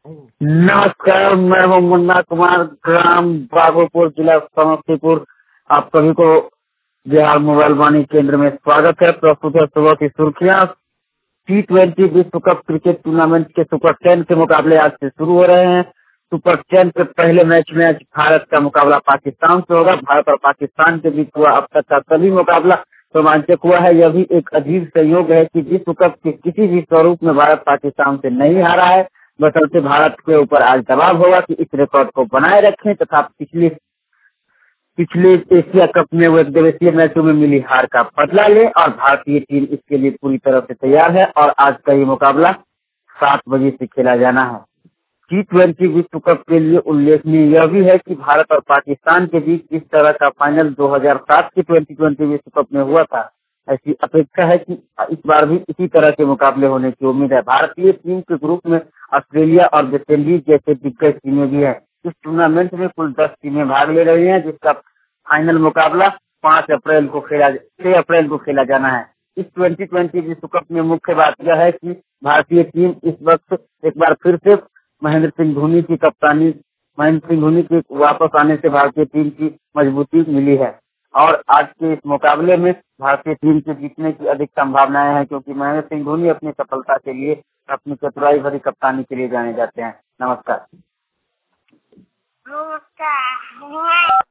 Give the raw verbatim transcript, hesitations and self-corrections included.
नमस्कार, मैं हूँ मुन्ना कुमार, ग्राम बाबूपुर, जिला समस्तीपुर। आप सभी को बिहार मोबाइल वाणी केंद्र में स्वागत है। प्रस्तुत है सुबह की सुर्खियाँ। टी ट्वेंटी विश्व कप क्रिकेट टूर्नामेंट के सुपर टेन के मुकाबले आज से शुरू हो रहे हैं। सुपर टेन के पहले मैच में आज भारत का मुकाबला पाकिस्तान से होगा। भारत और पाकिस्तान के बीच हुआ अब तक का सभी मुकाबला रोमांचक हुआ है। यह भी एक अजीब संयोग है कि विश्व कप के किसी भी स्वरूप में भारत पाकिस्तान से नहीं हारा है। बशर्ते भारत के ऊपर आज दबाव होगा कि इस रिकॉर्ड को बनाए रखें तथा पिछले पिछले एशिया कप में वो एक दिवसीय मैचों में मिली हार का बदला ले, और भारतीय टीम इसके लिए पूरी तरह से तैयार है। और आज का ये मुकाबला सात बजे से खेला जाना है। टी ट्वेंटी विश्व कप के लिए उल्लेखनीय यह भी है कि भारत और पाकिस्तान के बीच इस तरह का फाइनल दो हज़ार सात के ट्वेंटी ट्वेंटी विश्व कप में हुआ था। ऐसी अपेक्षा है कि इस बार भी इसी तरह के मुकाबले होने की उम्मीद है। भारतीय टीम के ग्रुप में ऑस्ट्रेलिया और वेस्ट इंडीज जैसे दिग्गज टीमें भी हैं। इस टूर्नामेंट में कुल दस टीमें भाग ले रही हैं, जिसका फाइनल मुकाबला पाँच अप्रैल को खेला छह अप्रैल को खेला जाना है। इस ट्वेंटी ट्वेंटी विश्व कप में मुख्य बात यह है कि भारतीय टीम इस वक्त एक बार फिर से महेंद्र सिंह धोनी की कप्तानी महेंद्र सिंह धोनी के वापस आने से भारतीय टीम की मजबूती मिली है। और आज के इस मुकाबले में भारतीय टीम के जीतने की अधिक संभावनाएं हैं, क्योंकि महेंद्र सिंह धोनी अपनी सफलता के लिए, अपनी चतुराई भरी कप्तानी के लिए जाने जाते हैं। नमस्कार।